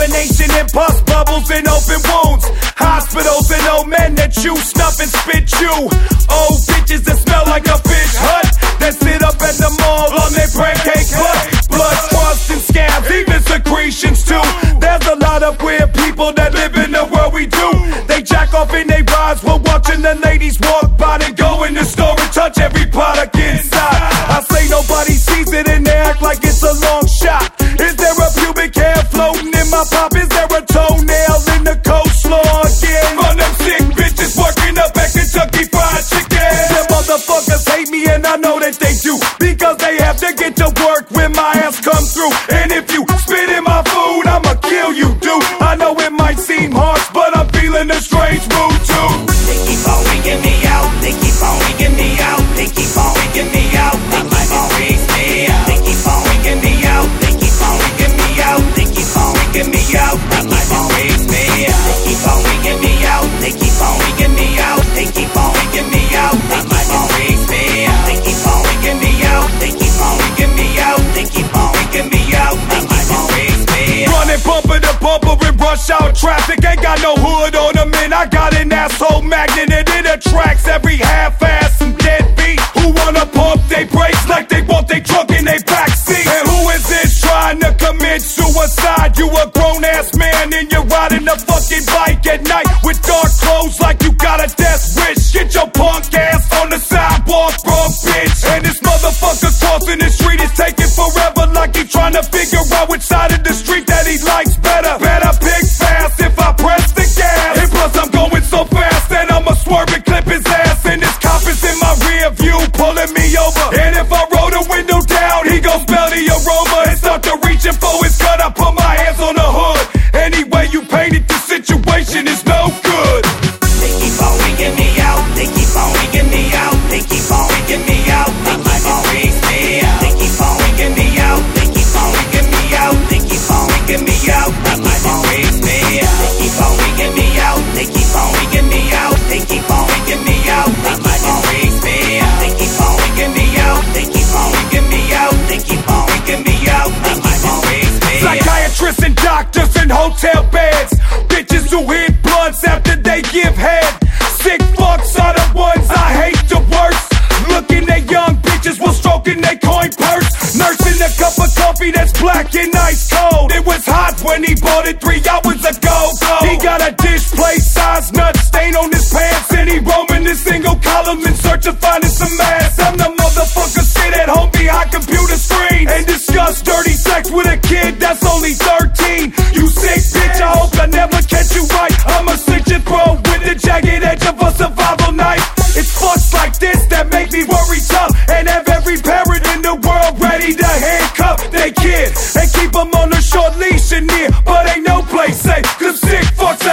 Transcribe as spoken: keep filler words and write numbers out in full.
combination and pus bubbles and open wounds. Hospitals and old men that chew, snuff and spit you. Old bitches that smell like a fish hut, that sit up at the mall on their pancake butt. Blood, crust and scabs, even secretions too. There's a lot of weird people that live in the world we do. They jack off in they rides while watching the ladies walk by. They go in the store and touch every product inside. I say nobody sees it and they act like it's a long shot. Is there a pubic hair floating in my pop? Is there a toenail in the coleslaw again? On them sick bitches working up at Kentucky Fried Chicken. Them motherfuckers hate me and I know that they do, because they have to get to work when my ass come through. And if you spit in my food, I'ma kill you, dude. I know it might seem harsh, but I'm feeling a strange mood too. They keep on wigging me out. They keep on wigging me out. They keep on wigging me out. They keep on wigging me out. They keep on wigging me out. They keep on wigging me out. They keep on wigging me out. They keep on wigging me out. They keep on wigging me out. They keep on wigging me out. They keep on wigging me out. They keep on wigging me out. They keep on wigging me out. They keep on wigging me out. They keep on wigging me out. They keep on wigging me out. Running bumper to bumper in rush hour traffic. Ain't got no hood on them and I got an asshole magnet and it attracts every half-ass and deadbeat who wanna pump they brakes like they want they truck in they backseat. And who is this trying to commit suicide? You a grown-ass man and you're riding a fucking bike at night with dark clothes like you got a death wish. Get your punk ass on the sidewalk, wrong bitch. And this motherfucker crossing the street is taking forever, like he trying to figure out which side of the street that he likes better. Better pick fast if I press the gas. And plus I'm going so fast that I'ma swerve and clip his ass. And this cop is in my rear view pulling me over. And if I roll the window down, he gon' smell the aroma and start to reaching for his gun. I put my hands on the hood. Anyway you painted the situation is no good. They keep on wigging me out. They keep on wigging me out. They keep on wigging me out. They keep on wigging me out. They keep on wigging me out. They keep on wigging me out. They keep on wigging me out. They keep on wigging me out. They keep on wigging me out. They keep on wigging me out. They keep on wigging me out. They keep on wigging me out. They keep on wigging me out. They keep on wigging me out. They keep on wigging me out. They keep on wigging me out. Psychiatrists and doctors in hotel beds, bitches who hit blunts after they give head. Sick fucks are the ones I hate the worst. Looking at young bitches while stroking their coin purse. Nursing a cup of coffee that's black and ice cold. It was hot when he bought it three hours ago. He got a dish plate size nut stain on his pants, and he roaming this single column in search of finding some ass. I'm the motherfucker sit at home behind computer screen and discuss dirty sex with a kid that's only thirteen. You sick bitch, I hope I never catch you right. I'ma slit your throat with the jagged edge of a survival knife. It's fucks like this that make me worry tough and have every parent in the world ready to handcuff their kid and keep them on a short leash in here, but ain't no place safe, cause sick fucks